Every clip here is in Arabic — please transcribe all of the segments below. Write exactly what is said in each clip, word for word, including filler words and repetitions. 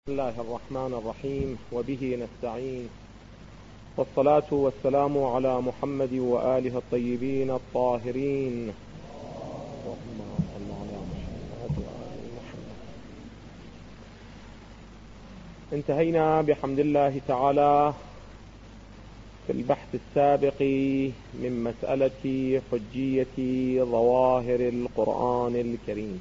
بسم الله الرحمن الرحيم وبه نستعين، والصلاة والسلام على محمد وآله الطيبين الطاهرين. اللهم صل على محمد وآل محمد. انتهينا بحمد الله تعالى في البحث السابق من مسألة حجية ظواهر القرآن الكريم،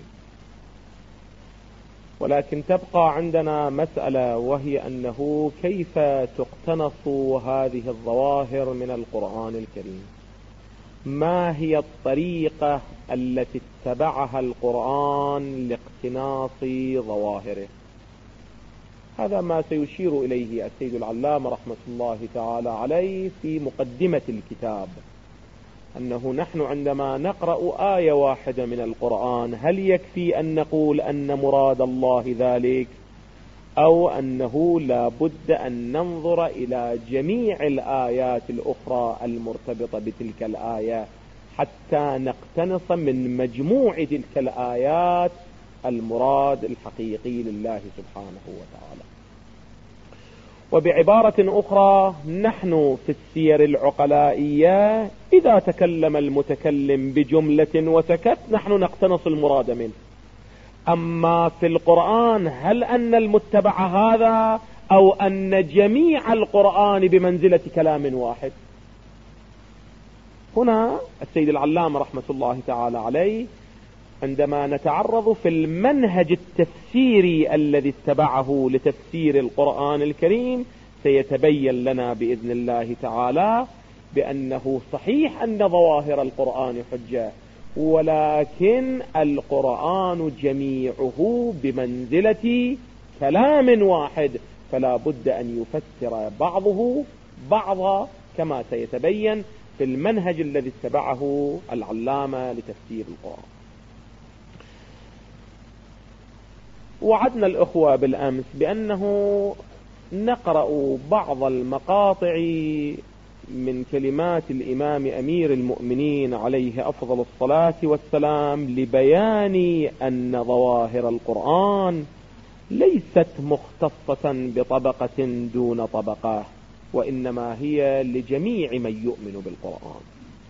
ولكن تبقى عندنا مسألة، وهي أنه كيف تقتنص هذه الظواهر من القرآن الكريم؟ ما هي الطريقة التي اتبعها القرآن لاقتناص ظواهره؟ هذا ما سيشير إليه السيد العلامة رحمة الله تعالى عليه في مقدمة الكتاب، أنه نحن عندما نقرأ آية واحدة من القرآن هل يكفي أن نقول أن مراد الله ذلك، أو أنه لا بد أن ننظر إلى جميع الآيات الأخرى المرتبطة بتلك الآية حتى نقتنص من مجموع تلك الآيات المراد الحقيقي لله سبحانه وتعالى؟ وبعبارة أخرى، نحن في السير العقلائية إذا تكلم المتكلم بجملة وسكت نحن نقتنص المراد منه، أما في القرآن هل أن المتبع هذا أو أن جميع القرآن بمنزلة كلام واحد؟ هنا السيد العلامة رحمة الله تعالى عليه عندما نتعرض في المنهج التفسيري الذي اتبعه لتفسير القرآن الكريم سيتبين لنا بإذن الله تعالى بأنه صحيح أن ظواهر القرآن حجة، ولكن القرآن جميعه بمنزلة كلام واحد، فلا بد أن يفسر بعضه بعضا كما سيتبين في المنهج الذي اتبعه العلامة لتفسير القرآن. وعدنا الأخوة بالأمس بأنه نقرأ بعض المقاطع من كلمات الإمام أمير المؤمنين عليه أفضل الصلاة والسلام لبيان أن ظواهر القرآن ليست مختصة بطبقة دون طبقة، وإنما هي لجميع من يؤمن بالقرآن.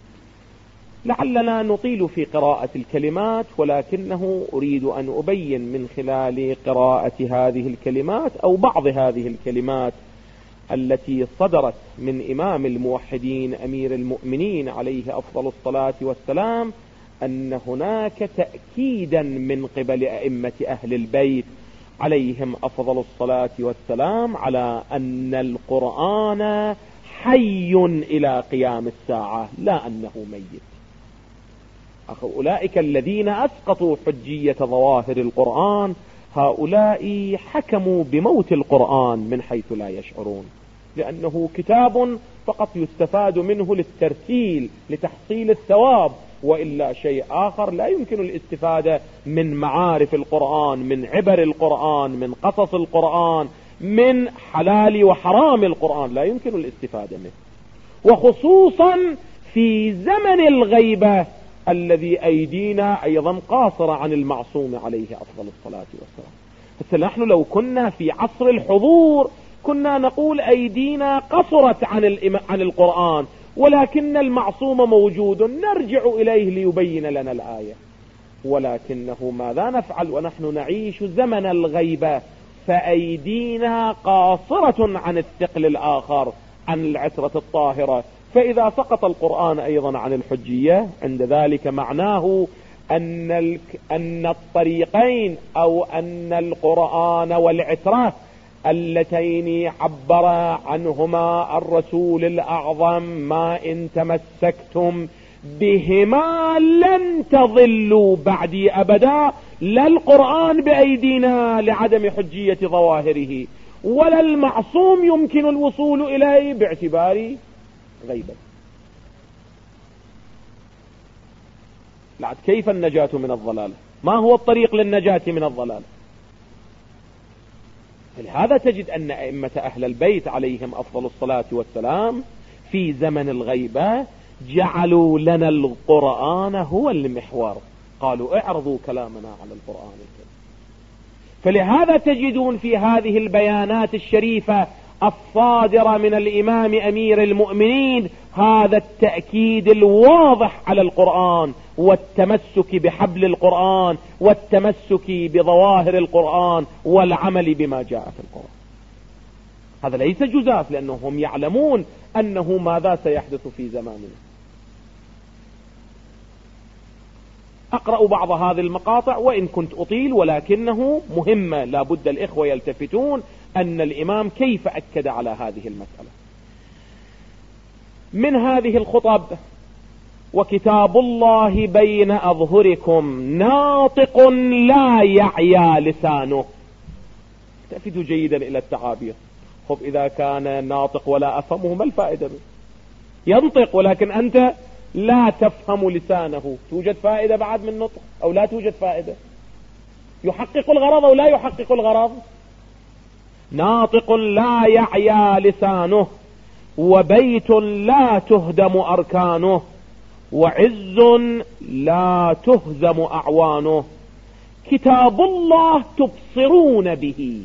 لعلنا نطيل في قراءة الكلمات، ولكنه أريد أن أبين من خلال قراءة هذه الكلمات أو بعض هذه الكلمات التي صدرت من إمام الموحدين أمير المؤمنين عليه أفضل الصلاة والسلام أن هناك تأكيدا من قبل أئمة أهل البيت عليهم أفضل الصلاة والسلام على أن القرآن حي إلى قيام الساعة، لا أنه ميت. أولئك الذين أسقطوا حجية ظواهر القرآن هؤلاء حكموا بموت القرآن من حيث لا يشعرون، لأنه كتاب فقط يستفاد منه للترتيل لتحصيل الثواب، وإلا شيء آخر لا يمكن الاستفادة من معارف القرآن، من عبر القرآن، من قصص القرآن، من حلال وحرام القرآن، لا يمكن الاستفادة منه، وخصوصا في زمن الغيبة الذي أيدينا أيضا قاصرة عن المعصوم عليه أفضل الصلاة والسلام. بس نحن لو كنا في عصر الحضور كنا نقول أيدينا قصرت عن عن القرآن، ولكن المعصوم موجود نرجع إليه ليبين لنا الآية، ولكنه ماذا نفعل ونحن نعيش زمن الغيبة؟ فأيدينا قاصرة عن الثقل الآخر، عن العترة الطاهرة. فإذا سقط القرآن أيضا عن الحجية عند ذلك معناه أن أن الطريقين أو أن القرآن والعترة اللتين عبر عنهما الرسول الأعظم ما إن تمسكتم بهما لن تضلوا بعدي أبدا، لا القرآن بأيدينا لعدم حجية ظواهره، ولا المعصوم يمكن الوصول إليه باعتبار غيبا. لعد كيف النجاة من الضلال؟ ما هو الطريق للنجاة من الضلال؟ لهذا تجد أن أئمة أهل البيت عليهم أفضل الصلاة والسلام في زمن الغيبة جعلوا لنا القرآن هو المحور، قالوا اعرضوا كلامنا على القرآن الكريم. فلهذا تجدون في هذه البيانات الشريفة الصادرة من الإمام أمير المؤمنين هذا التأكيد الواضح على القرآن والتمسك بحبل القرآن والتمسك بظواهر القرآن والعمل بما جاء في القرآن. هذا ليس جزاف، لأنهم يعلمون أنه ماذا سيحدث في زماننا. أقرأ بعض هذه المقاطع وإن كنت أطيل، ولكنه مهمة لا بد الإخوة يلتفتون أن الإمام كيف أكد على هذه المسألة. من هذه الخطب: وكتاب الله بين أظهركم ناطق لا يعيا لسانه. التفتوا جيدا إلى التعابير. خب إذا كان ناطق ولا أفهمه ما الفائدة منه؟ ينطق ولكن أنت لا تفهم لسانه، توجد فائدة بعد من نطق أو لا توجد فائدة؟ يحقق الغرض أو لا يحقق الغرض؟ ناطق لا يعيا لسانه، وبيت لا تهدم أركانه، وعز لا تهزم أعوانه، كتاب الله تبصرون به.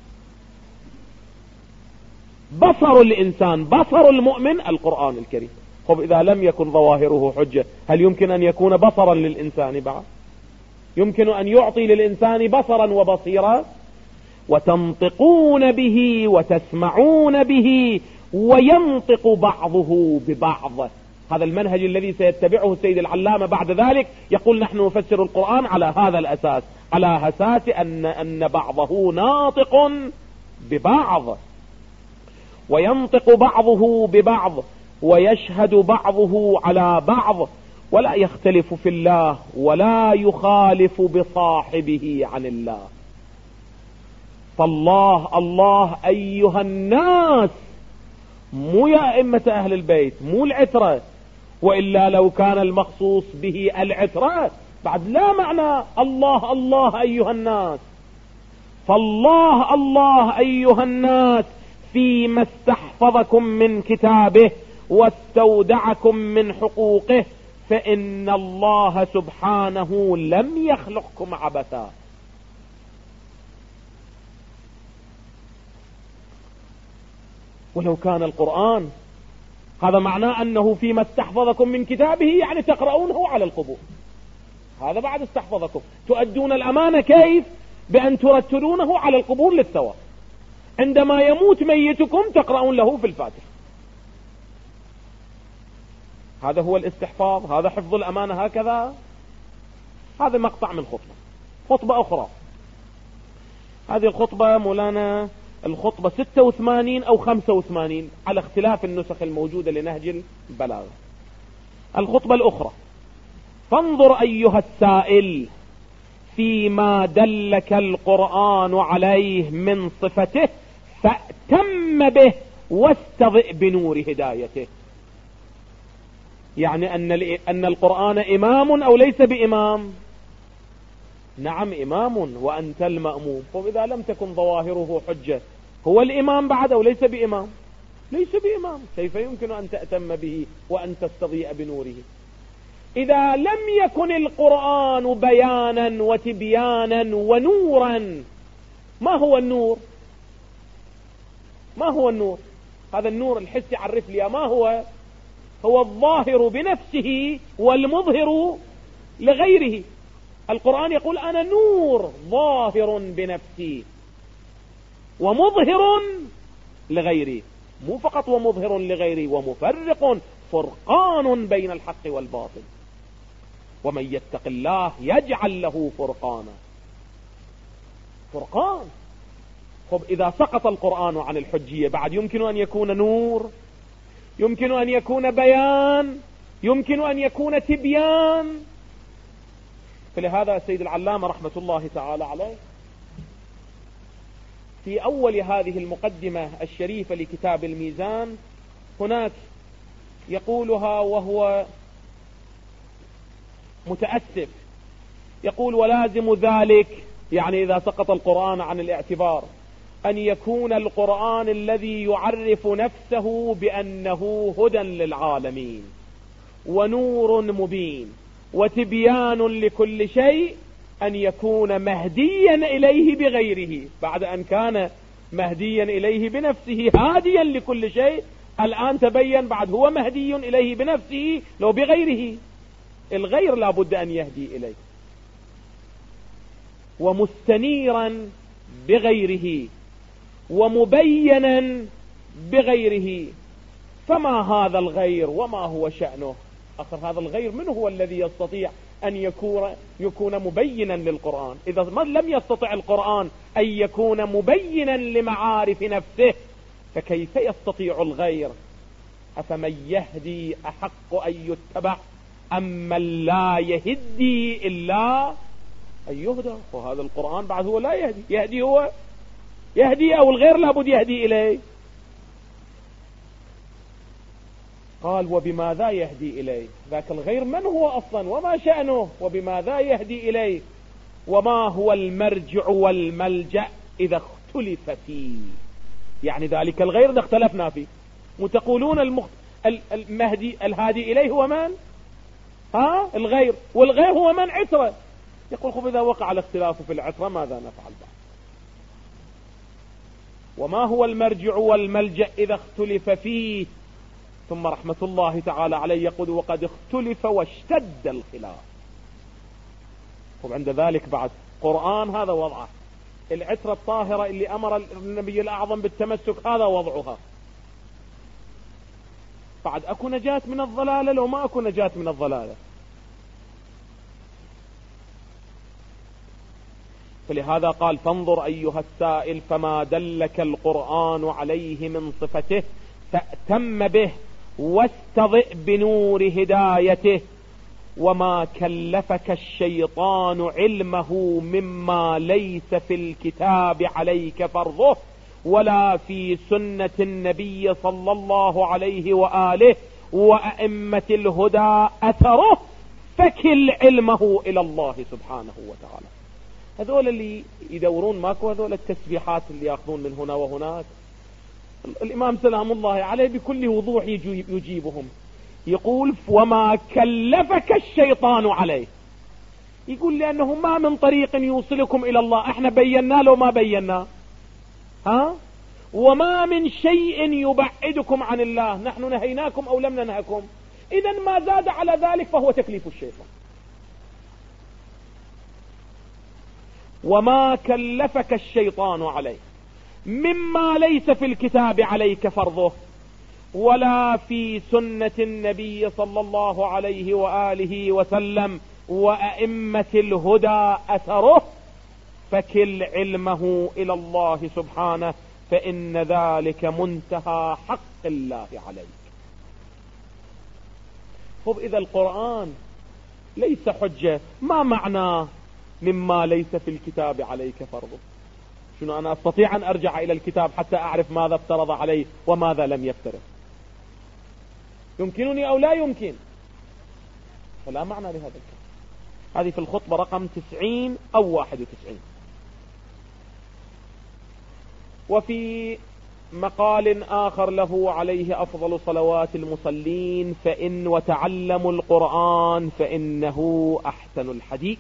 بصر الإنسان، بصر المؤمن القرآن الكريم. طب إذا لم يكن ظواهره حجة، هل يمكن أن يكون بصرا للإنسان بعد؟ يمكن أن يعطي للإنسان بصرا وبصيرا؟ وتنطقون به وتسمعون به وينطق بعضه ببعض. هذا المنهج الذي سيتبعه السيد العلامة بعد ذلك. يقول نحن نفسر القرآن على هذا الأساس، على أساس أن, أن بعضه ناطق ببعض، وينطق بعضه ببعض، ويشهد بعضه على بعض، ولا يختلف في الله ولا يخالف بصاحبه عن الله. فالله الله أيها الناس، مو يا أئمة أهل البيت، مو العترة، وإلا لو كان المخصوص به العترة بعد لا معنى الله الله أيها الناس. فالله الله أيها الناس فيما استحفظكم من كتابه واستودعكم من حقوقه، فإن الله سبحانه لم يخلقكم عبثا. ولو كان القرآن هذا معناه أنه فيما استحفظكم من كتابه يعني تقرؤونه على القبور، هذا بعد استحفظكم. تؤدون الأمانة كيف؟ بأن ترتلونه على القبور للثواب. عندما يموت ميتكم تقرؤون له في الفاتحة. هذا هو الاستحفاظ، هذا حفظ الأمانة. هكذا هذا مقطع من خطبة خطبة أخرى. هذه الخطبة مولانا الخطبة ستة وثمانين أو خمسة وثمانين على اختلاف النسخ الموجودة لنهج البلاغة. الخطبة الأخرى: فانظر أيها السائل فيما دلك القرآن عليه من صفته فأتم به واستضئ بنور هدايته. يعني أن أن القرآن إمام أو ليس بإمام؟ نعم إمام وأنت المأموم. فإذا لم تكن ظواهره حجة، هو الإمام بعد أو ليس بإمام؟ ليس بإمام. كيف يمكن أن تأتم به وأن تستضيء بنوره؟ إذا لم يكن القرآن بيانا وتبيانا ونورا، ما هو النور؟ ما هو النور؟ هذا النور الحسي عرف لي ما هو. هو الظاهر بنفسه والمظهر لغيره. القرآن يقول أنا نور ظاهر بنفسي ومظهر لغيري، مو فقط ومظهر لغيري، ومفرق فرقان بين الحق والباطل. ومن يتق الله يجعل له فرقانا. فرقان. طب إذا سقط القرآن عن الحجية بعد يمكن أن يكون نور، يمكن أن يكون بيان، يمكن أن يكون تبيان. فلهذا السيد العلامة رحمة الله تعالى عليه في أول هذه المقدمة الشريفة لكتاب الميزان هناك يقولها وهو متأسف، يقول: ولازم ذلك، يعني إذا سقط القرآن عن الاعتبار، أن يكون القرآن الذي يعرف نفسه بأنه هدى للعالمين ونور مبين وتبيان لكل شيء أن يكون مهديا إليه بغيره، بعد أن كان مهديا إليه بنفسه هاديا لكل شيء، الآن تبين بعد هو مهدي إليه بنفسه لو بغيره. الغير لا بد أن يهدي إليه، ومستنيرا بغيره، ومبينا بغيره. فما هذا الغير وما هو شأنه؟ أخر هذا الغير من هو الذي يستطيع أن يكون, يكون مبينا للقرآن؟ إذا ما لم يستطع القرآن أن يكون مبينا لمعارف نفسه، فكيف يستطيع الغير؟ أفمن يهدي أحق أن يتبع أم من لا يهدي إلا أن يهدى؟ وهذا القرآن بعد هو لا يهدي، يهدي هو يهدي أو الغير لابد يهدي إليه. قال وبماذا يهدي إليه؟ ذاك الغير من هو أصلا وما شأنه؟ وبماذا يهدي إليه؟ وما هو المرجع والملجأ إذا اختلف فيه؟ يعني ذلك الغير إذا اختلفنا فيه، وتقولون المخت... المهدي الهادي إليه هو من؟ ها الغير، والغير هو من؟ عترة. يقول خب إذا وقع الاختلاف في العترة ماذا نفعل بعد؟ وما هو المرجع والملجأ إذا اختلف فيه؟ ثم رحمة الله تعالى عليه يقول وقد اختلف واشتد الخلاف. وعند ذلك بعد قرآن هذا وضعه، العترة الطاهرة اللي أمر النبي الأعظم بالتمسك هذا وضعها. بعد أكو نجاة من الضلالة لو ما أكو نجاة من الضلالة؟ فلهذا قال فانظر أيها السائل فما دلك القرآن عليه من صفته فأتم به واستضئ بنور هدايته، وما كلفك الشيطان علمه مما ليس في الكتاب عليك فرضه ولا في سنة النبي صلى الله عليه وآله وأئمة الهدى أثره، فكل علمه إلى الله سبحانه وتعالى. هذول اللي يدورون ماكو، هذول التسبيحات اللي يأخذون من هنا وهناك. الإمام سلام الله عليه بكل وضوح يجيبهم، يقول وما كلفك الشيطان عليه، يقول لأنه ما من طريق يوصلكم إلى الله احنا بينا له ما بينا، ها وما من شيء يبعدكم عن الله نحن نهيناكم أو لم ننهكم. إذن ما زاد على ذلك فهو تكليف الشيطان. وما كلفك الشيطان عليه مما ليس في الكتاب عليك فرضه ولا في سنة النبي صلى الله عليه وآله وسلم وأئمة الهدى أثره، فكل علمه إلى الله سبحانه فإن ذلك منتهى حق الله عليك. خب إذا القرآن ليس حجة، ما معناه مما ليس في الكتاب عليك فرضه؟ شنو أنا أستطيع أن أرجع إلى الكتاب حتى أعرف ماذا افترض عليه وماذا لم يفترض؟ يمكنني أو لا يمكن؟ فلا معنى لهذا الكلام. هذه في الخطبة رقم تسعين أو واحد وتسعين. وفي مقال آخر له عليه أفضل صلوات المصلين فإن وتعلموا القرآن فإنه أحسن الحديث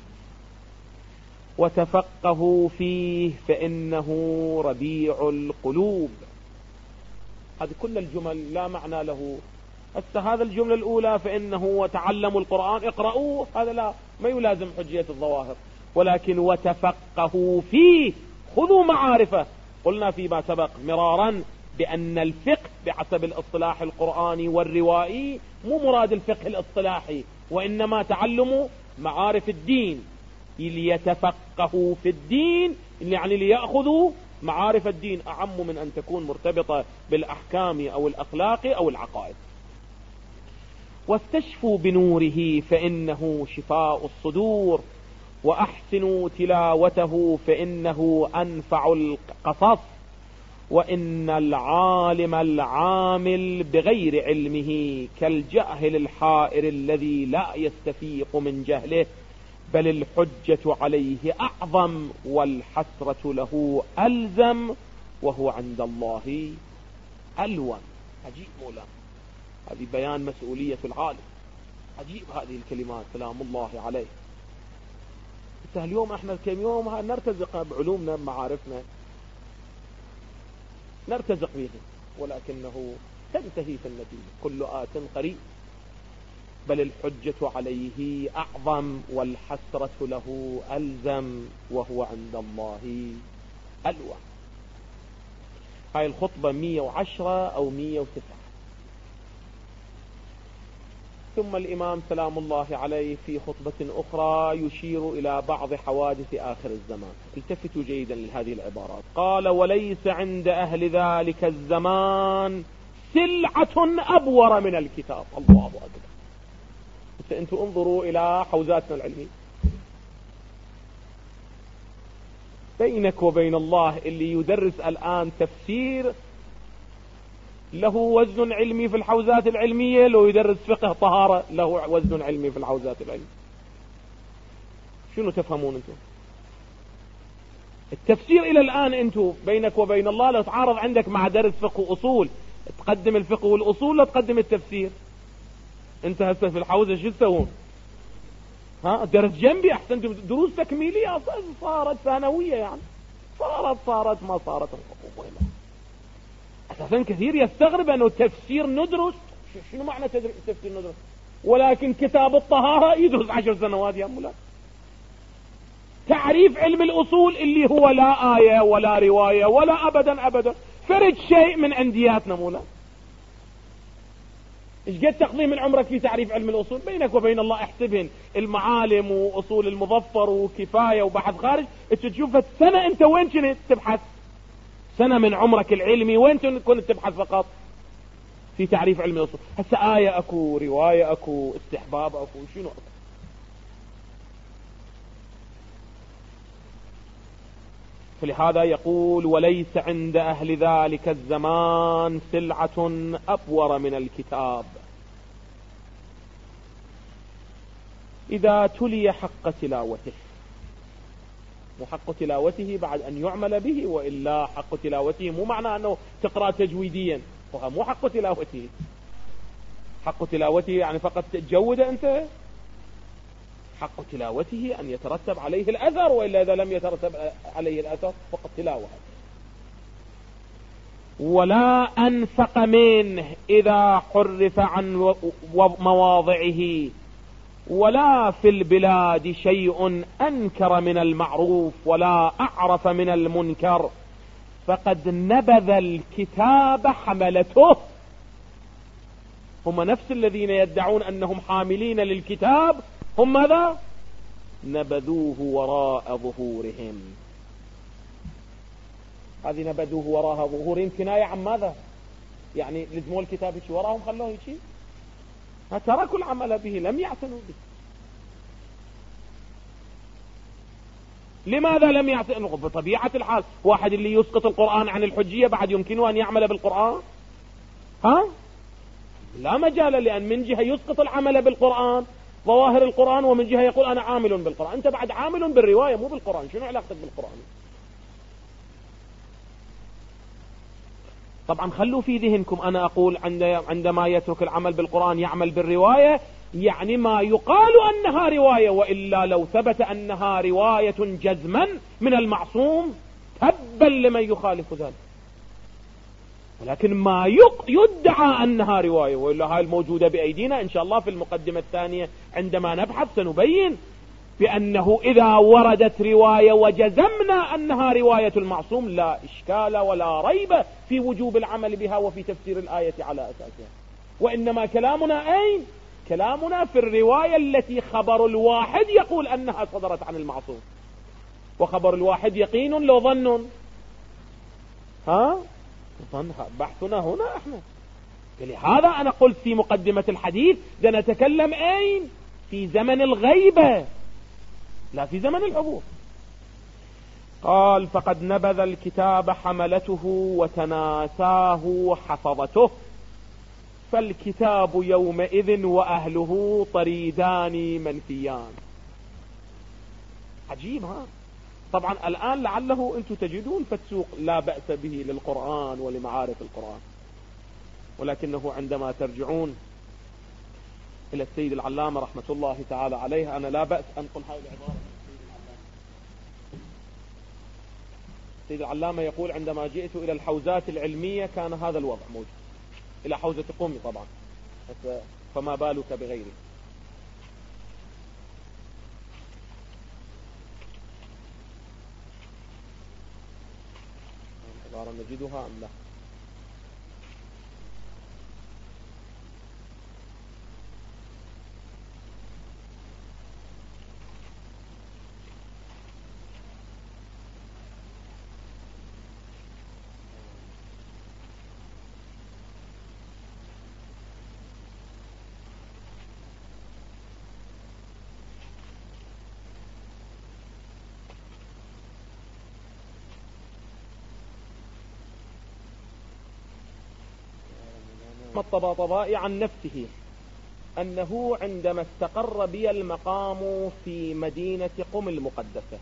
وتفقهوا فيه فإنه ربيع القلوب. هذه كل الجمل لا معنى له. هسه هذا الجملة الأولى فإنه وتعلموا القرآن اقرأوه، هذا لا ما يلازم حجية الظواهر، ولكن وتفقهوا فيه خذوا معارفه. قلنا فيما سبق مرارا بأن الفقه بحسب الاصطلاح القرآني والروائي مو مراد الفقه الاصطلاحي، وإنما تعلم معارف الدين. ليتفقهوا في الدين يعني ليأخذوا معارف الدين، أعم من أن تكون مرتبطة بالأحكام أو الأخلاق أو العقائد. واستشفوا بنوره فإنه شفاء الصدور وأحسنوا تلاوته فإنه أنفع القصص. وإن العالم العامل بغير علمه كالجاهل الحائر الذي لا يستفيق من جهله، بل الحجة عليه أعظم والحسرة له ألزم وهو عند الله ألوم. عجيب مولانا، هذه بيان مسؤولية العالم. عجيب هذه الكلمات سلام الله عليه. اليوم احنا كم يوم نرتزق بعلومنا بمعارفنا، نرتزق به، ولكنه تنتهي في النتيجة. كل آت قريب، بل الحجة عليه أعظم والحسرة له ألزم وهو عند الله ألوى. هاي الخطبة مية وعشرة أو مية وتسعة. ثم الإمام سلام الله عليه في خطبة أخرى يشير إلى بعض حوادث آخر الزمان. التفتوا جيدا لهذه العبارات. قال: وليس عند أهل ذلك الزمان سلعة أبور من الكتاب. الله أكبر. أنتم انظروا إلى حوزاتنا العلمية، بينك وبين الله اللي يدرس الآن تفسير له وزن علمي في الحوزات العلمية، لو يدرس فقه طهارة له وزن علمي في الحوزات العلمية. شنو تفهمون انتم؟ التفسير الى الان انتم بينك وبين الله لو تعارض عندك مع درس فقه واصول، تقدم الفقه والاصول لا تقدم التفسير. انت هسه في الحوزة شو تسوون؟ ها درس جنبي احسن، دروس تكميلية صارت ثانوية، يعني صارت صارت ما صارت اساسا. كثير يستغرب انه تفسير ندرس. شنو معنى تفسير ندرس؟ ولكن كتاب الطهارة يدرس عشر سنوات يا مولانا. تعريف علم الاصول اللي هو لا آية ولا رواية ولا ابدا ابدا فرد شيء من عندياتنا مولانا. ايش قد تقضي من عمرك في تعريف علم الاصول؟ بينك وبين الله احسبهن المعالم واصول المظفر وكفاية وبحث خارج، انت تشوف سنة انت وين كنت تبحث؟ سنة من عمرك العلمي وين كنت تبحث فقط في تعريف علم الاصول؟ هسه آية اكو، رواية اكو، استحباب اكو، شنو اكو؟ فلهذا يقول: وليس عند أهل ذلك الزمان سلعة أبور من الكتاب إذا تلي حق تلاوته. وحق تلاوته بعد أن يعمل به، وإلا حق تلاوته مو معنى أنه تقرأ تجويديا، وهو مو حق تلاوته. حق تلاوته يعني فقط تجود أنت. حق تلاوته أن يترتب عليه الأثر، وإلا إذا لم يترتب عليه الأثر فقط تلاوة. ولا أنفق منه إذا حرف عن مواضعه، ولا في البلاد شيء أنكر من المعروف ولا أعرف من المنكر، فقد نبذ الكتاب حملته. هم نفس الذين يدعون أنهم حاملين للكتاب، هم ماذا؟ نبذوه وراء ظهورهم. هذه نبذوه وراء ظهورهم كناية عن ماذا؟ يعني لزموا الكتاب يشي وراهم، خلوه يشي، تركوا العمل به، لم يعتنوا به. لماذا لم يعتنوا؟ بطبيعة الحال واحد اللي يسقط القرآن عن الحجية بعد يمكنه أن يعمل بالقرآن؟ ها؟ لا مجال، لأن من جهة يسقط العمل بالقرآن ظواهر القرآن، ومن جهة يقول أنا عامل بالقرآن. أنت بعد عامل بالرواية مو بالقرآن، شنو علاقتك بالقرآن؟ طبعا خلوا في ذهنكم، أنا أقول عندما يترك العمل بالقرآن يعمل بالرواية، يعني ما يقال أنها رواية، وإلا لو ثبت أنها رواية جزما من المعصوم تبا لمن يخالف ذلك. ولكن ما يدعى أنها رواية، وإلا هاي الموجودة بأيدينا إن شاء الله في المقدمة الثانية عندما نبحث سنبين بأنه إذا وردت رواية وجزمنا أنها رواية المعصوم لا إشكال ولا ريب في وجوب العمل بها وفي تفسير الآية على أساسها. وإنما كلامنا أين؟ كلامنا في الرواية التي خبر الواحد يقول أنها صدرت عن المعصوم، وخبر الواحد يقين لو ظن. ها؟ بحثنا هنا احنا. لهذا انا قلت في مقدمة الحديث ده نتكلم اين؟ في زمن الغيبة لا في زمن الحضور. قال: فقد نبذ الكتاب حملته وتناساه حفظته، فالكتاب يومئذ وأهله طريدان منفيان. عجيب. ها طبعا الآن لعله أنتم تجدون فتسوق لا بأس به للقرآن ولمعارف القرآن، ولكنه عندما ترجعون إلى السيد العلامة رحمة الله تعالى عليه، أنا لا بأس أنقل هذه العبارة من السيد العلامة سيد العلامة يقول عندما جئت إلى الحوزات العلمية كان هذا الوضع موجود، إلى حوزة قومي طبعا، فما بالك بغيره. العبارة نجدها أم لا؟ الطباطبائي عن نفسه أنه عندما استقر بي المقام في مدينة قم المقدسة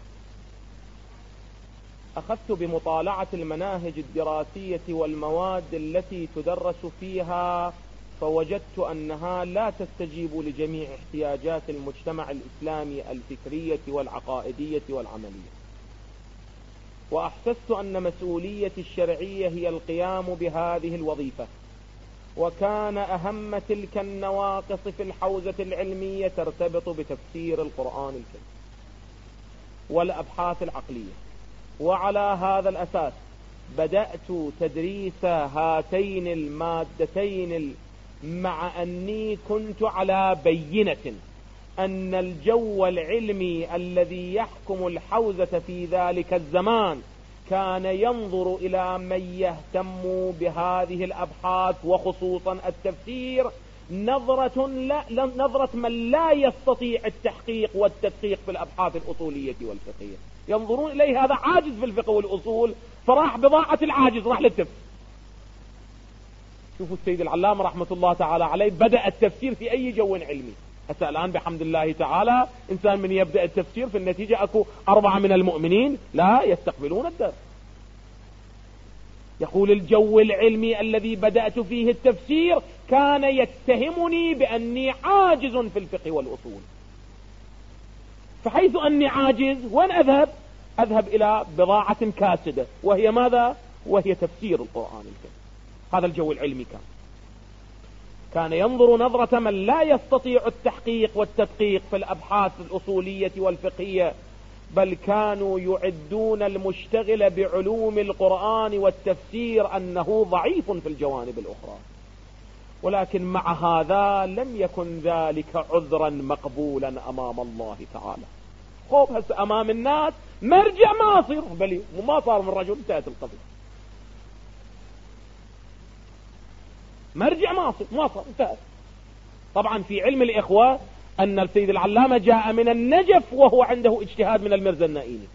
أخذت بمطالعة المناهج الدراسية والمواد التي تدرس فيها، فوجدت أنها لا تستجيب لجميع احتياجات المجتمع الإسلامي الفكرية والعقائدية والعملية، وأحسست أن مسؤوليتي الشرعية هي القيام بهذه الوظيفة، وكان أهم تلك النواقص في الحوزة العلمية ترتبط بتفسير القرآن الكريم والأبحاث العقلية. وعلى هذا الأساس بدأت تدريس هاتين المادتين، مع أني كنت على بينة أن الجو العلمي الذي يحكم الحوزة في ذلك الزمان كان ينظر إلى من يهتم بهذه الأبحاث وخصوصا التفسير نظرة, لا نظرة من لا يستطيع التحقيق والتدقيق في الأبحاث الأصولية والفقهية، ينظرون إليه هذا عاجز في الفقه والأصول، فراح بضاعة العاجز راح للتفسير. شوفوا السيد العلامة رحمة الله تعالى عليه بدأ التفسير في أي جو علمي. حتى الآن بحمد الله تعالى إنسان من يبدأ التفسير في النتيجة أكو أربعة من المؤمنين لا يستقبلون الدرس. يقول الجو العلمي الذي بدأت فيه التفسير كان يتهمني بأني عاجز في الفقه والأصول، فحيث أني عاجز وين أذهب؟ أذهب إلى بضاعة كاسدة، وهي ماذا؟ وهي تفسير القرآن الكريم. هذا الجو العلمي كان كان ينظر نظرة من لا يستطيع التحقيق والتدقيق في الأبحاث الأصولية والفقهية، بل كانوا يعدون المشتغل بعلوم القرآن والتفسير أنه ضعيف في الجوانب الأخرى. ولكن مع هذا لم يكن ذلك عذرا مقبولا أمام الله تعالى. خوف هس أمام الناس مرجع ما صير بلي وما صار من رجل، انتهت القضية. مرجع ما صير ما صار انتهت. طبعا في علم الإخوة أن السيد العلامة جاء من النجف وهو عنده اجتهاد من المرزا النائيني،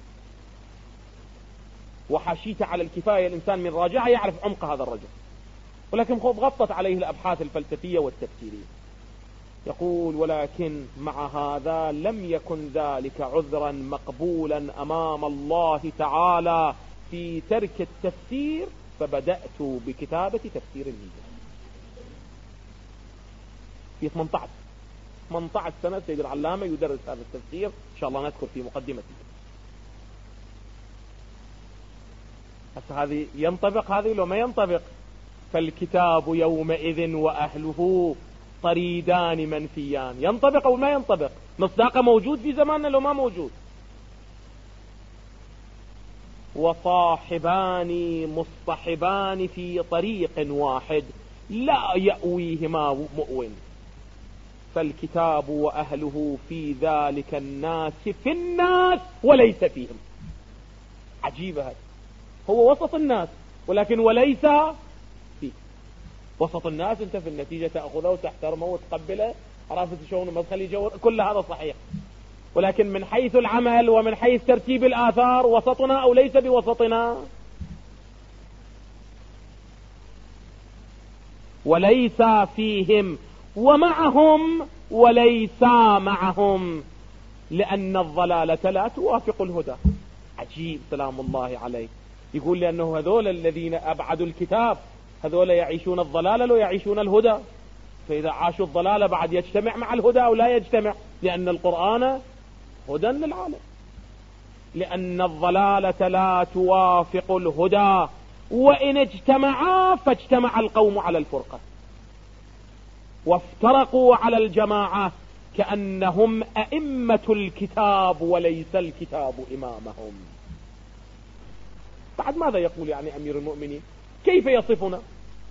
وحاشيته على الكفاية الإنسان من راجعه يعرف عمق هذا الرجل، ولكن خوف غطت عليه الأبحاث الفلسفية والتفسيرية. يقول ولكن مع هذا لم يكن ذلك عذرا مقبولا أمام الله تعالى في ترك التفسير، فبدأت بكتابة تفسير الهجرة في ثمانية عشر ثمانية عشر سنة. سيد العلامة يدرس هذا التفسير، إن شاء الله نذكر في مقدمته. هسه هذه ينطبق هذه لو ما ينطبق؟ فالكتاب يومئذ وأهله طريدان منفيان. ينطبق أو ما ينطبق؟ مصداقه موجود في زماننا لو ما موجود؟ وصاحبان مصطحبان في طريق واحد لا يأويهما مؤون، فالكتاب وأهله في ذلك الناس في الناس وليس فيهم. عجيبة هذا، هو وسط الناس ولكن وليس فيه. وسط الناس انت في النتيجة تأخذه وتحترمه وتقبله، عرفت شلون مدخل يجور، كل هذا صحيح، ولكن من حيث العمل ومن حيث ترتيب الآثار وسطنا أو ليس بوسطنا؟ وليس فيهم ومعهم وليس معهم، لأن الضلالة لا توافق الهدى. عجيب سلام الله عليه. يقول لأنه هذول الذين أبعدوا الكتاب هذول يعيشون الضلالة ويعيشون الهدى، فإذا عاشوا الضلالة بعد يجتمع مع الهدى أو لا يجتمع؟ لأن القرآن هدى للعالم. لأن الضلالة لا توافق الهدى، وإن اجتمعا فاجتمع القوم على الفرقة وافترقوا على الجماعة، كأنهم أئمة الكتاب وليس الكتاب إمامهم. بعد ماذا يقول يعني أمير المؤمنين؟ كيف يصفنا؟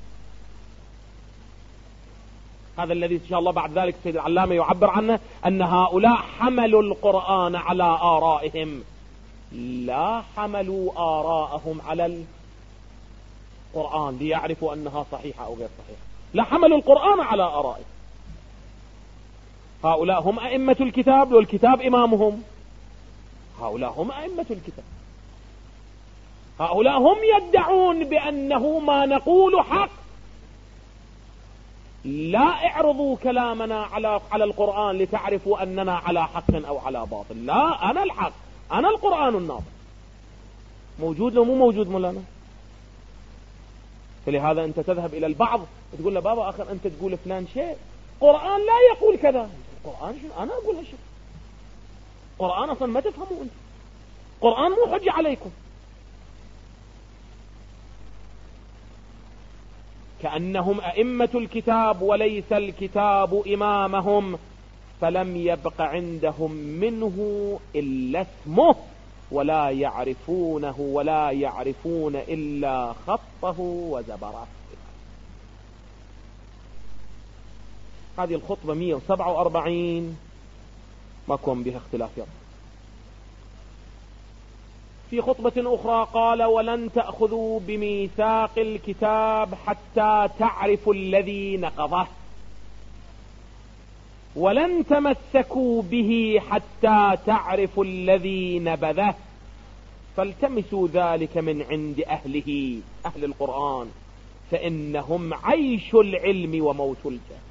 هذا الذي إن شاء الله بعد ذلك السيد العلامة يعبر عنه، أن هؤلاء حملوا القرآن على آرائهم، لا حملوا آراءهم على القرآن ليعرفوا أنها صحيحة أو غير صحيحة، لا حملوا القرآن على آرائهم. هؤلاء هم أئمة الكتاب والكتاب إمامهم، هؤلاء هم أئمة الكتاب، هؤلاء هم يدعون بأنه ما نقول حق. لا اعرضوا كلامنا على على القرآن لتعرفوا أننا على حق أو على باطل، لا، أنا الحق، أنا القرآن الناطق. موجود لو مو موجود مولانا؟ فلهذا أنت تذهب إلى البعض تقول له بابا آخر أنت تقول فلان شيء، القرآن لا يقول كذا. القرآن شو أنا أقول هالشيء؟ القرآن أصلا ما تفهموا أنت، القرآن مو حجة عليكم. كأنهم أئمة الكتاب وليس الكتاب إمامهم، فلم يبق عندهم منه إلا اسمه، ولا يعرفونه ولا يعرفون إلا خطه وزبره. هذه الخطبة مئة وسبعة وأربعين ما كون بها اختلاف يرى. في خطبة أخرى قال: ولن تأخذوا بميثاق الكتاب حتى تعرفوا الذي نقضه، ولن تمسكوا به حتى تعرفوا الذي نبذه، فالتمسوا ذلك من عند أهله، أهل القرآن، فإنهم عيش العلم وموت الجهل.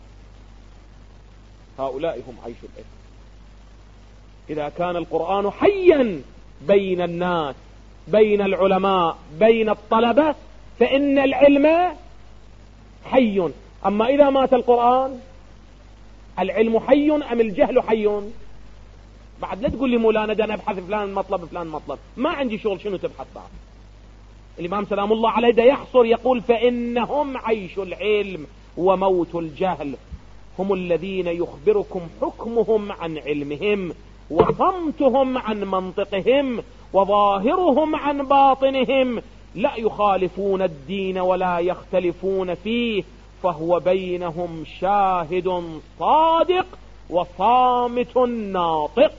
هؤلاء هم عيش العلم. إذا كان القرآن حيا بين الناس، بين العلماء، بين الطلبة، فإن العلم حي. أما إذا مات القرآن، العلم حي أم الجهل حي؟ بعد لا تقول لي مولانا ده أنا أبحث فلان مطلب فلان مطلب، ما عندي شغل، شنو تبحث بعد؟ الإمام سلام الله عليه ده يحصر يقول: فإنهم عيش العلم وموت الجهل. هم الذين يخبركم حكمهم عن علمهم، وصمتهم عن منطقهم، وظاهرهم عن باطنهم، لا يخالفون الدين ولا يختلفون فيه، فهو بينهم شاهد صادق وصامت ناطق.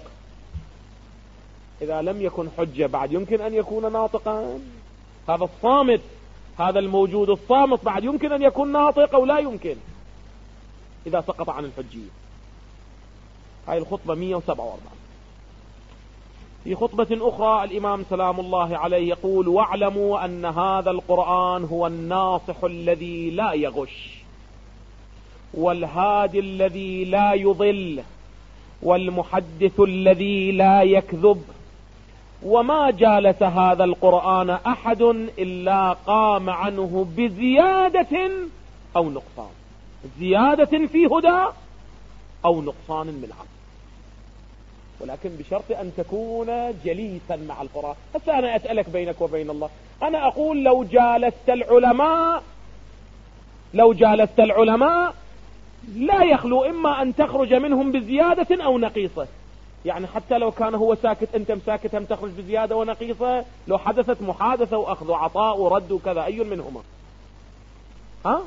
إذا لم يكن حجة بعد يمكن أن يكون ناطقا؟ هذا الصامت، هذا الموجود الصامت بعد يمكن أن يكون ناطق أو لا يمكن إذا سقط عن الحجية. هاي الخطبة مئة وسبعة وأربعين. في خطبة أخرى الإمام سلام الله عليه يقول: واعلموا أن هذا القرآن هو الناصح الذي لا يغش، والهادي الذي لا يضل، والمحدث الذي لا يكذب، وما جالس هذا القرآن أحد إلا قام عنه بزيادة أو نقصان، زيادة في هدى أو نقصان من عقل، ولكن بشرط أن تكون جليسا مع القرآن. هسه أنا أسألك بينك وبين الله، أنا أقول لو جالست العلماء لو جالست العلماء لا يخلو إما أن تخرج منهم بزيادة أو نقيصة، يعني حتى لو كان هو ساكت أنت مساكت هم تخرج بزيادة ونقيصة. لو حدثت محادثة وأخذ وعطاء ورد وكذا، أي منهما؟ ها؟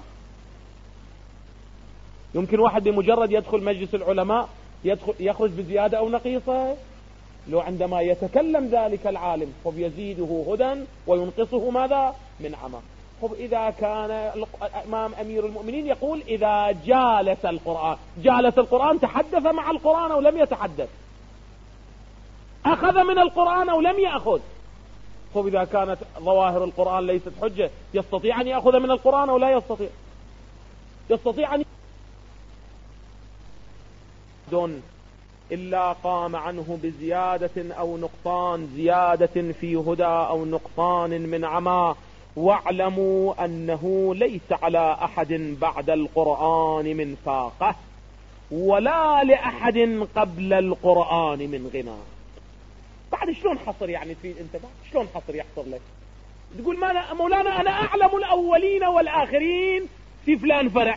يمكن واحد بمجرد يدخل مجلس العلماء يدخل يخرج بزيادة أو نقيصة؟ لو عندما يتكلم ذلك العالم فبيزيده هدى وينقصه ماذا؟ من عمى. طب إذا كان الإمام أمير المؤمنين يقول: إذا جالس القرآن، جالس القرآن تحدث مع القرآن أو لم يتحدث؟ أخذ من القرآن أو لم يأخذ؟ طب إذا كانت ظواهر القرآن ليست حجة، يستطيع أن يأخذ من القرآن أو لا يستطيع؟ يستطيع أن دون إلا قام عنه بزيادة أو نقصان، زيادة في هدى أو نقصان من عمى. واعلموا أنه ليس على أحد بعد القرآن من فاقة، ولا لأحد قبل القرآن من غنى. بعد شلون حصر يعني تريد انت بعد شلون حصر يحصر لك؟ تقول ما أنا مولانا انا اعلم الاولين والاخرين في فلان فرع،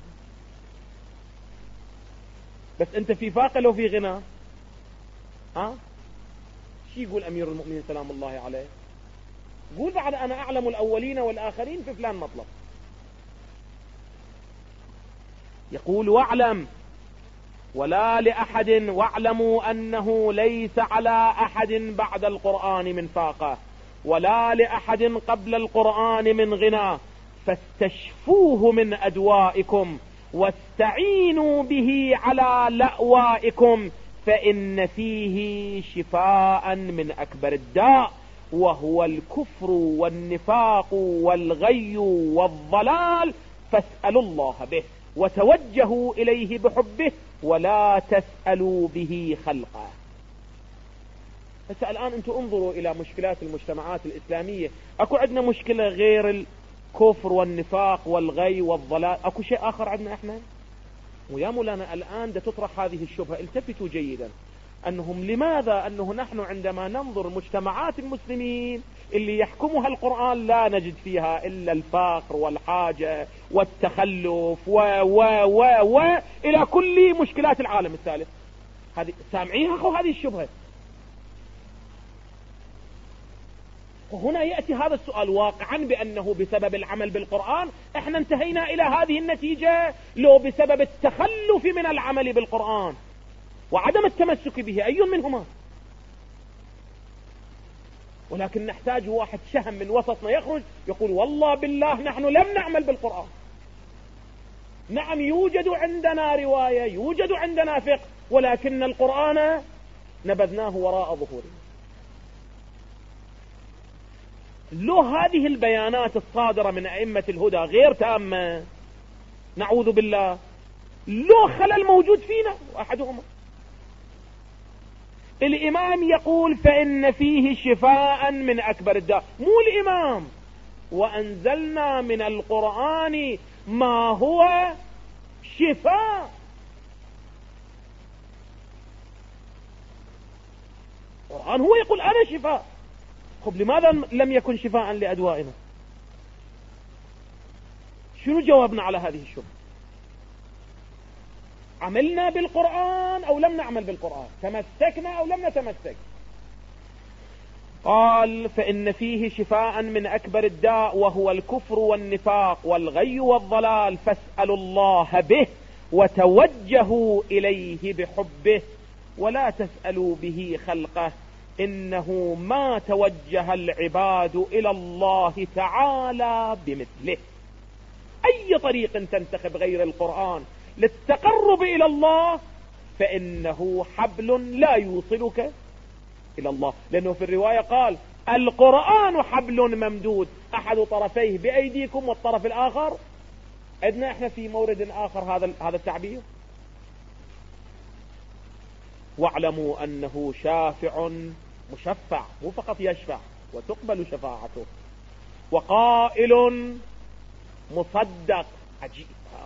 بس انت في فاقة وفي غنى. ها شي يقول امير المؤمنين سلام الله عليه؟ قول بعد انا اعلم الاولين والاخرين في فلان مطلب. يقول واعلم ولا لأحد، واعلموا أنه ليس على أحد بعد القرآن من فاقة ولا لأحد قبل القرآن من غنى، فاستشفوه من أدوائكم واستعينوا به على لأوائكم، فإن فيه شفاء من أكبر الداء وهو الكفر والنفاق والغي والضلال، فاسألوا الله به وتوجهوا إليه بحبه ولا تسألوا به خلقه. هسه الآن انتم انظروا إلى مشكلات المجتمعات الإسلامية. أكو عندنا مشكلة غير الكفر والنفاق والغي والضلال؟ أكو شيء آخر عندنا احنا؟ ويا مولانا الآن دا تطرح هذه الشبهة، التفتوا جيدا أنهم لماذا أنه نحن عندما ننظر مجتمعات المسلمين اللي يحكمها القرآن لا نجد فيها إلا الفقر والحاجة والتخلف و و و و إلى كل مشكلات العالم الثالث. هذه سامعيها أخو هذه الشبهة. وهنا يأتي هذا السؤال واقعا بأنه بسبب العمل بالقرآن احنا انتهينا إلى هذه النتيجة، لو بسبب التخلف من العمل بالقرآن وعدم التمسك به أي منهما؟ ولكن نحتاج واحد شهم من وسطنا يخرج يقول والله بالله نحن لم نعمل بالقرآن. نعم يوجد عندنا رواية، يوجد عندنا فقه، ولكن القرآن نبذناه وراء ظهورنا. لو هذه البيانات الصادرة من أئمة الهدى غير تامة نعوذ بالله، لو خلل موجود فينا أحدهما. الإمام يقول فإن فيه شفاء من أكبر الداء، مو الإمام، وأنزلنا من القرآن ما هو شفاء. القرآن هو يقول أنا شفاء. خب لماذا لم يكن شفاء لأدوائنا؟ شنو جوابنا على هذه الشبهة؟ عملنا بالقرآن أو لم نعمل بالقرآن؟ تمسكنا أو لم نتمسك؟ قال فإن فيه شفاء من أكبر الداء وهو الكفر والنفاق والغي والضلال، فاسألوا الله به وتوجهوا إليه بحبه ولا تسألوا به خلقه، إنه ما توجه العباد إلى الله تعالى بمثله. أي طريق تنتخب غير القرآن للتقرب إلى الله فإنه حبل لا يوصلك إلى الله، لأنه في الرواية قال القرآن حبل ممدود أحد طرفيه بأيديكم والطرف الآخر. عندنا احنا في مورد آخر هذا هذا التعبير. واعلموا أنه شافع مشفع، مو فقط يشفع وتقبل شفاعته، وقائل مصدق. عجيب.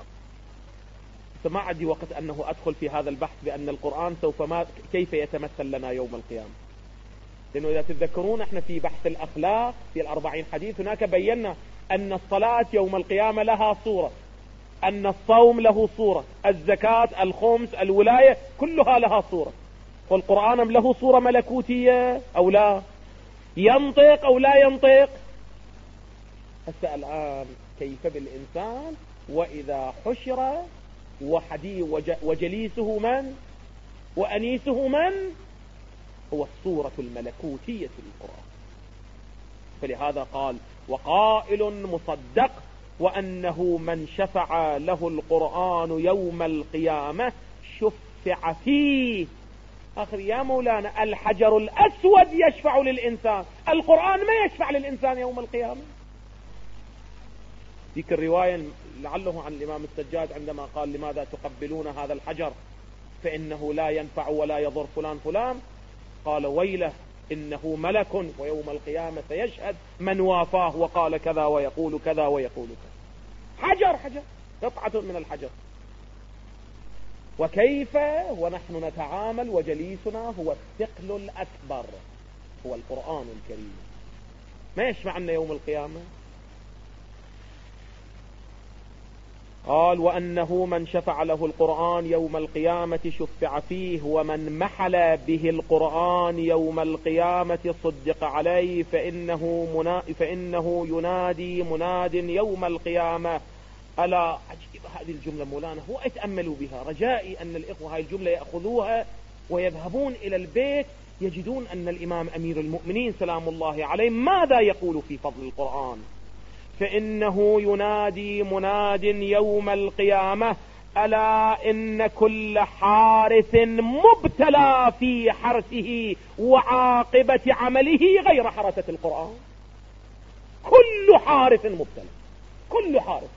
ما عندي وقت أنه أدخل في هذا البحث بأن القرآن سوف ما كيف يتمثل لنا يوم القيامة، لأنه إذا تتذكرون احنا في بحث الأخلاق في الأربعين حديث هناك بينا أن الصلاة يوم القيامة لها صورة، أن الصوم له صورة، الزكاة، الخمس، الولاية، كلها لها صورة. والقرآن له صورة ملكوتية أو لا؟ ينطق أو لا ينطق؟ هسه الآن كيف بالإنسان وإذا حشر وحدي وجليسه من وأنيسه من؟ هو الصورة الملكوتية للقرآن. فلهذا قال وقائل مصدق، وأنه من شفع له القرآن يوم القيامة شفع فيه. آخر يا مولانا الحجر الأسود يشفع للإنسان، القرآن ما يشفع للإنسان يوم القيامة. ذيك الرواية لعله عن الإمام السجاد عندما قال لماذا تقبلون هذا الحجر فإنه لا ينفع ولا يضر فلان فلان، قال ويله إنه ملك ويوم القيامة سيشهد من وافاه وقال كذا ويقول كذا ويقول كذا. حجر حجر قطعة من الحجر. وكيف ونحن نتعامل وجليسنا هو الثقل الأكبر هو القرآن الكريم. ما يشفع لنا يوم القيامة؟ قال وأنه من شفع له القرآن يوم القيامة شفع فيه، ومن محل به القرآن يوم القيامة صدق عليه، فإنه, منا فإنه ينادي مناد يوم القيامة. ألا عجيب هذه الجملة مولانا، هو اتأملوا بها. رجائي أن الإخوة هاي الجملة يأخذوها ويذهبون إلى البيت يجدون أن الإمام أمير المؤمنين سلام الله عليه ماذا يقول في فضل القرآن. فإنه ينادي مناد يوم القيامة ألا إن كل حارث مبتلى في حرثه وعاقبة عمله غير حرثة القرآن. كل حارث مبتلى، كل حارث.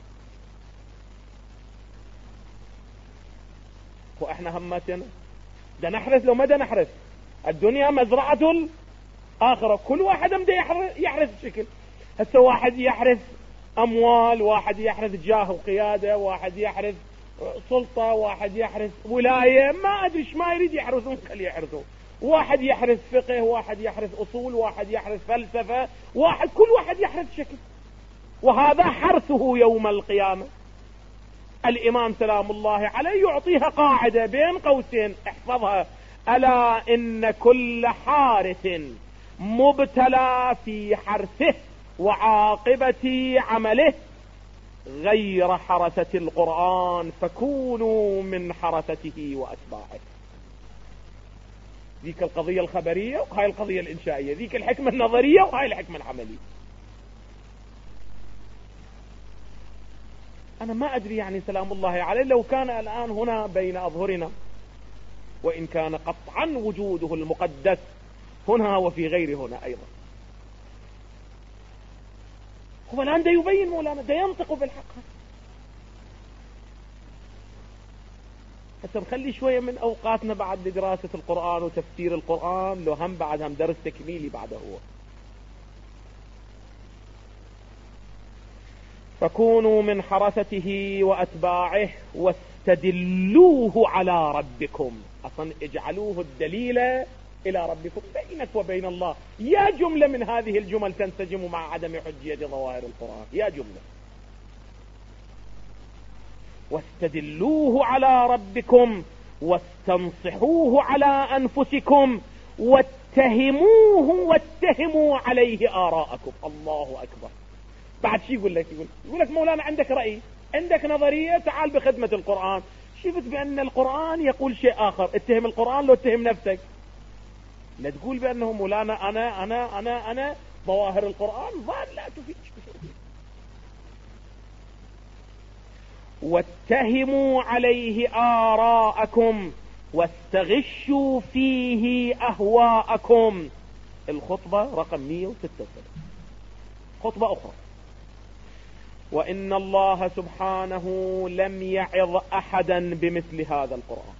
وإحنا همتنا ده نحرث، لو ما ده نحرث الدنيا مزرعة الآخرة. كل واحد مده يحرث شكل. هسه واحد يحرث أموال، واحد يحرث جاه وقيادة، واحد يحرث سلطة، واحد يحرث ولاية، ما أدري ما يريد يحرثون خليه يحرثون. واحد يحرث فقه، واحد يحرث أصول، واحد يحرث فلسفة، واحد كل واحد يحرث شكل. وهذا حرثه يوم القيامة. الإمام سلام الله عليه يعطيها قاعدة بين قوسين احفظها: ألا إن كل حارث مبتلى في حرثه وعاقبة عمله غير حرثة القرآن، فكونوا من حرثته وأتباعه. ذيك القضية الخبرية وهاي القضية الإنشائية، ذيك الحكمة النظرية وهاي الحكمة العملية. أنا ما أدري يعني سلام الله عليه لو كان الآن هنا بين أظهرنا، وإن كان قطعا وجوده المقدس هنا وفي غير هنا أيضا، هو الآن ده يبين مولانا، ده ينطق بالحق. هسه نخلي شوية من أوقاتنا بعد لدراسة القرآن وتفسير القرآن، لو هم بعد هم درس تكميلي بعده هو. فكونوا من حرثته وأتباعه واستدلوه على ربكم. أصلا اجعلوه الدليل إلى ربكم بينك وبين الله. يا جملة من هذه الجمل تنسجم مع عدم حجية ظواهر القرآن، يا جملة. واستدلوه على ربكم واستنصحوه على أنفسكم واتهموه واتهموا عليه آراءكم. الله أكبر. بعد شي يقول لك؟ يقول, يقول لك مولانا عندك رأي، عندك نظرية، تعال بخدمة القرآن. شفت بأن القرآن يقول شيء آخر، اتهم القرآن لو اتهم نفسك. لا تقول بأنه مولانا أنا أنا أنا أنا ظواهر القرآن ظاهر لا تفيد. واتهموا عليه آراءكم واستغشوا فيه أهواءكم. الخطبة رقم مئة وستة وسبعين، خطبة أخرى. وإن الله سبحانه لم يعظ أحدا بمثل هذا القرآن.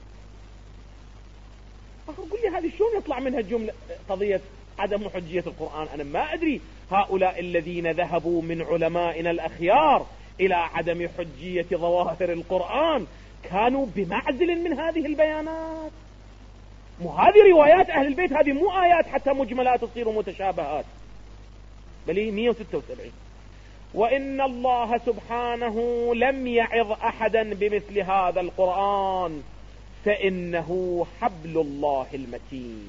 قل لي هذه شلون يطلع منها الجملة قضية عدم حجية القرآن؟ أنا ما أدري. هؤلاء الذين ذهبوا من علمائنا الأخيار إلى عدم حجية ظواهر القرآن كانوا بمعزل من هذه البيانات. مو هذه روايات أهل البيت، هذه مو آيات حتى مجملات تصير متشابهات. بل مئة وستة وسبعين. وإن الله سبحانه لم يعظ أحدا بمثل هذا القرآن فإنه حبل الله المتين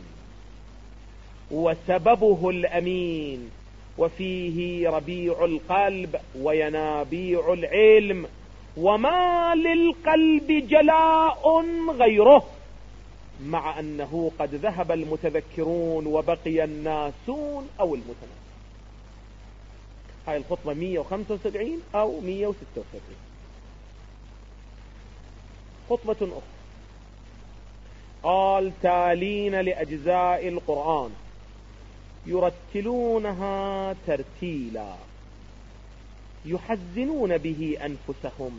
وسببه الأمين، وفيه ربيع القلب وينابيع العلم، وما للقلب جلاء غيره، مع أنه قد ذهب المتذكرون وبقي الناسون أو المتناسون. هاي الخطبة مئة وخمسة وسبعين أو مئة وستة وسبعين. خطبة أخرى قال: تالين لأجزاء القرآن يرتلونها ترتيلا يحزنون به أنفسهم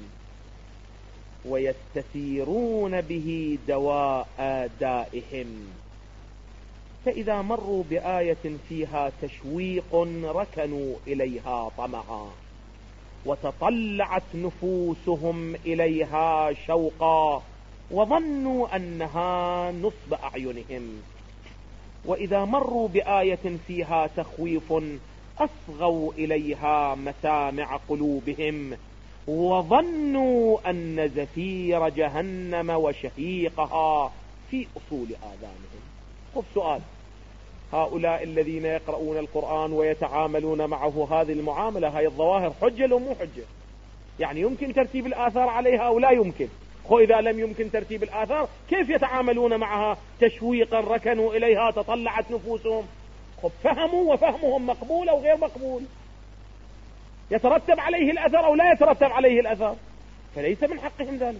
ويستثيرون به دواء دائهم، فإذا مروا بآية فيها تشويق ركنوا إليها طمعا وتطلعت نفوسهم إليها شوقا وظنوا أنها نصب أعينهم، وإذا مروا بآية فيها تخويف أصغوا إليها مسامع قلوبهم وظنوا أن زفير جهنم وشهيقها في أصول آذانهم. خذ سؤال: هؤلاء الذين يقرؤون القرآن ويتعاملون معه هذه المعاملة، هذه الظواهر، حجة لو مو حجة؟ يعني يمكن ترتيب الآثار عليها أو لا يمكن؟ خو إذا لم يمكن ترتيب الآثار كيف يتعاملون معها تشويقا ركنوا إليها تطلعت نفوسهم؟ خب فهموا، وفهمهم مقبول أو غير مقبول، يترتب عليه الأثر أو لا يترتب عليه الأثر، فليس من حقهم ذلك.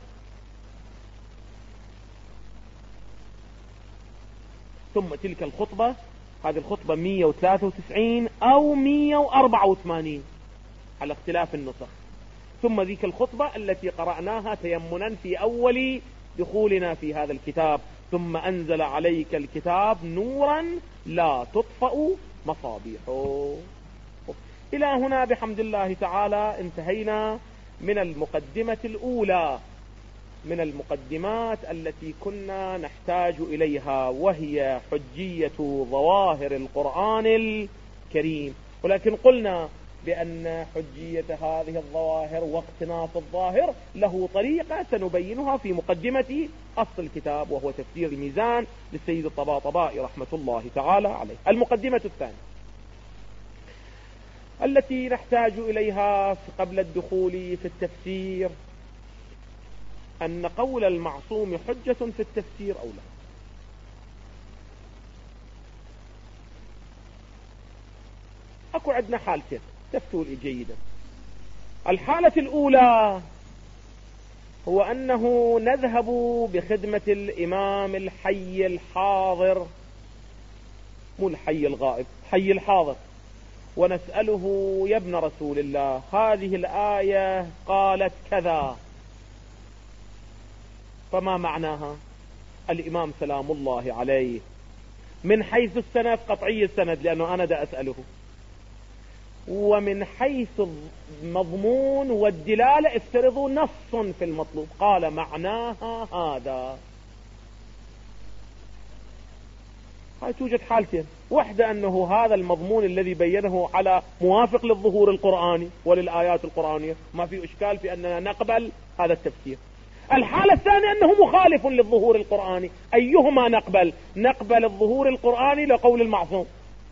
ثم تلك الخطبة، هذه الخطبة مئة وثلاثة وتسعين أو مئة وأربعة وثمانين على اختلاف النسخ. ثم ذيك الخطبة التي قرأناها تيمنا في أول دخولنا في هذا الكتاب: ثم أنزل عليك الكتاب نورا لا تطفأ مصابيحه. إلى هنا بحمد الله تعالى انتهينا من المقدمة الأولى من المقدمات التي كنا نحتاج إليها، وهي حجية ظواهر القرآن الكريم. ولكن قلنا بأن حجية هذه الظواهر واقتناص الظاهر له طريقة سنبينها في مقدمة أصل الكتاب، وهو تفسير الميزان للسيد الطباطبائي رحمة الله تعالى عليه. المقدمة الثانية التي نحتاج إليها قبل الدخول في التفسير: أن قول المعصوم حجة في التفسير أو لا. أكو عندنا حالتين تفتوا لي جيدا. الحالة الأولى هو أنه نذهب بخدمة الإمام الحي الحاضر، مو الحي الغائب، حي الحاضر، ونسأله: يا ابن رسول الله، هذه الآية قالت كذا، فما معناها؟ الإمام سلام الله عليه من حيث السند قطعي السند، لأنه أنا دا أسأله، ومن حيث المضمون والدلالة افترضوا نص في المطلوب، قال معناها هذا. هاي توجد حالتين: واحدة أنه هذا المضمون الذي بينه على موافق للظهور القرآني وللآيات القرآنية، ما في إشكال في أننا نقبل هذا التفسير. الحالة الثانية أنه مخالف للظهور القرآني. أيهما نقبل؟ نقبل الظهور القرآني لقول المعصوم.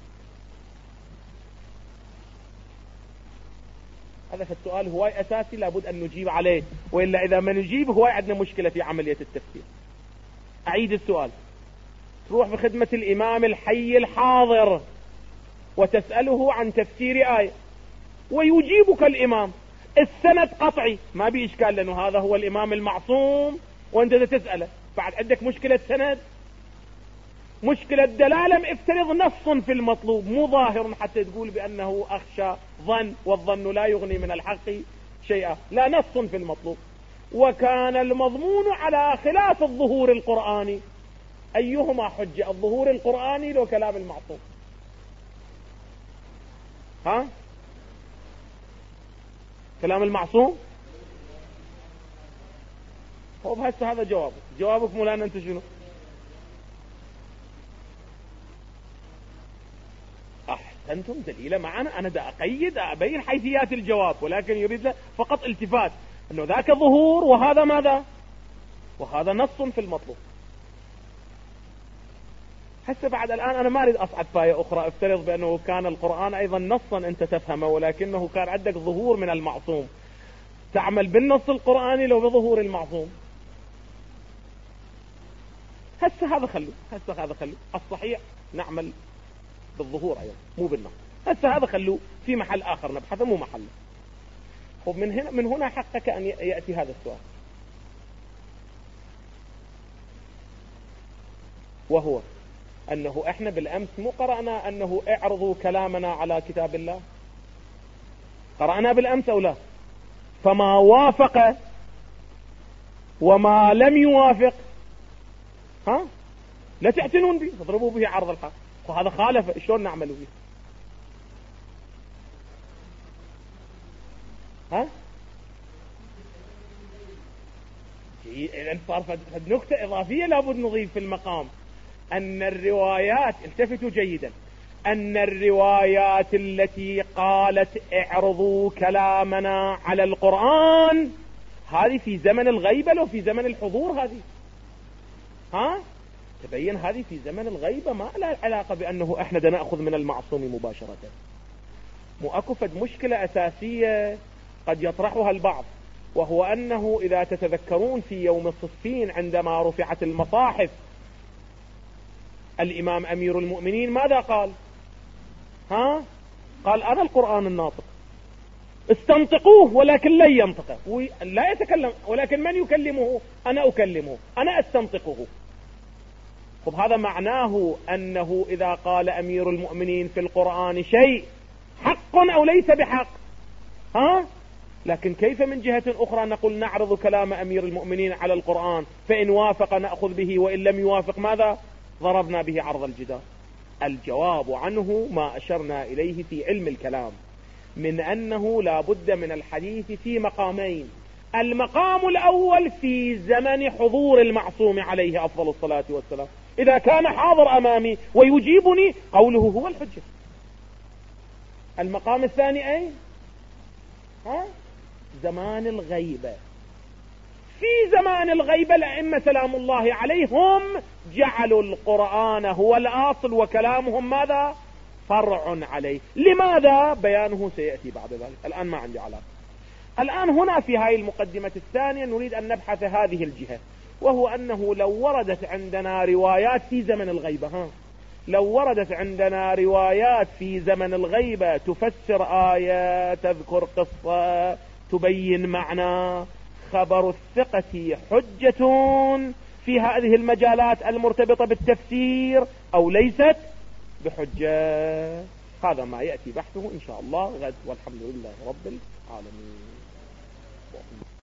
هذا السؤال هواي أساسي لابد أن نجيب عليه، وإلا إذا ما نجيب هواي عندنا مشكلة في عملية التفسير. أعيد السؤال: تروح بخدمة الإمام الحي الحاضر وتسأله عن تفسير آية، ويجيبك الإمام، السند قطعي ما بي إشكال لأنه هذا هو الإمام المعصوم، وأنت تسأله، بعد عندك مشكلة سند، مشكلة دلالة، افترض نص في المطلوب مو ظاهر حتى تقول بأنه أخشى ظن، والظن لا يغني من الحق شيئا، لا، نص في المطلوب، وكان المضمون على خلاف الظهور القرآني. أيهما حجة؟ الظهور القرآني لو كلام المعصوم؟ ها؟ كلام المعصوم؟ طب هسه هذا جوابك، جوابك مولانا أنت شنو؟ أحسنتم دليلة معنا، أنا دا أقيد أبين حيثيات الجواب، ولكن يريد له فقط التفات أنه ذاك ظهور وهذا ماذا؟ وهذا نص في المطلوب. هسه بعد الآن أنا ما أريد أصعد فاية أخرى، افترض بأنه كان القرآن أيضا نصا أنت تفهمه، ولكنه كان عندك ظهور من المعصوم، تعمل بالنص القرآني لو بظهور المعصوم. هسه هذا خلو، هسه هذا خلو، الصحيح نعمل بالظهور أيضا مو بالنص. هسه هذا خلو في محل آخر نبحثه، مو محله. ومن هنا من هنا حقك أن يأتي هذا السؤال، وهو أنه إحنا بالأمس مو قرأنا أنه اعرضوا كلامنا على كتاب الله؟ قرأنا بالأمس أو لا؟ فما وافق وما لم يوافق ها لا تعتنون به، تضربوا به عرض الحق، وهذا خالف، شلون نعمل به؟ ها إذا صار فد نكتة إضافية لابد نضيف في المقام. أن الروايات، التفتوا جيدا، أن الروايات التي قالت اعرضوا كلامنا على القرآن هذه في زمن الغيبة لو في زمن الحضور؟ هذه ها تبين هذه في زمن الغيبة، ما لها علاقة بأنه احنا دا نأخذ من المعصوم مباشرة. مو اكو فد مشكلة أساسية قد يطرحها البعض، وهو أنه إذا تتذكرون في يوم الصفين عندما رفعت المصاحف الإمام أمير المؤمنين ماذا قال؟ ها قال أنا القرآن الناطق، استنطقوه ولكن لن ينطقه، لا يتكلم ولكن من يكلمه؟ أنا أكلمه، أنا أستنطقه. طب هذا معناه أنه إذا قال أمير المؤمنين في القرآن شيء حق أو ليس بحق؟ ها لكن كيف من جهة أخرى نقول نعرض كلام أمير المؤمنين على القرآن، فإن وافق نأخذ به وإن لم يوافق ماذا؟ ضربنا به عرض الجدار. الجواب عنه ما أشرنا إليه في علم الكلام، من أنه لا بد من الحديث في مقامين. المقام الأول في زمن حضور المعصوم عليه أفضل الصلاة والسلام، إذا كان حاضر أمامي ويجيبني قوله هو الحجة. المقام الثاني أين؟ ها؟ زمان الغيبة. في زمان الغيبة الأئمة سلام الله عليهم جعلوا القرآن هو الأصل وكلامهم ماذا؟ فرع عليه. لماذا؟ بيانه سيأتي بعد ذلك، الآن ما عندي علاقة. الآن هنا في هذه المقدمة الثانية نريد أن نبحث هذه الجهة، وهو أنه لو وردت عندنا روايات في زمن الغيبة، ها لو وردت عندنا روايات في زمن الغيبة تفسر آية، تذكر قصة، تبين معنى، خبر الثقة حجة في هذه المجالات المرتبطة بالتفسير أو ليست بحجة؟ هذا ما يأتي بحثه إن شاء الله غد، والحمد لله رب العالمين.